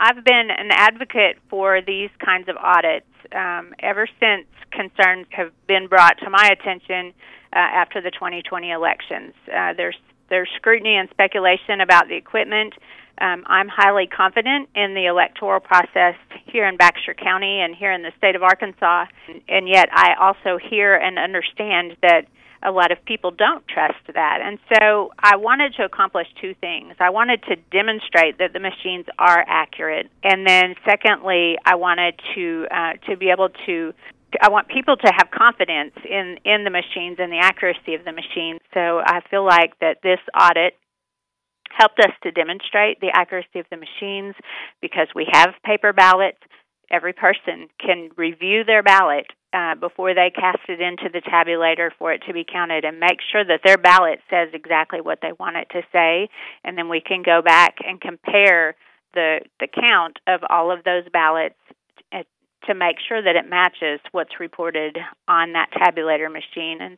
I've been an advocate for these kinds of audits ever since concerns have been brought to my attention after the 2020 elections. There's scrutiny and speculation about the equipment. I'm highly confident in the electoral process here in Baxter County and here in the state of Arkansas, and yet I also hear and understand that a lot of people don't trust that. And so I wanted to accomplish two things. I wanted to demonstrate that the machines are accurate, and then secondly, I wanted to be able to I want people to have confidence in the machines and the accuracy of the machines. So I feel like that this audit helped us to demonstrate the accuracy of the machines because we have paper ballots. Every person can review their ballot before they cast it into the tabulator for it to be counted and make sure that their ballot says exactly what they want it to say, and then we can go back and compare the count of all of those ballots to make sure that it matches what's reported on that tabulator machine. And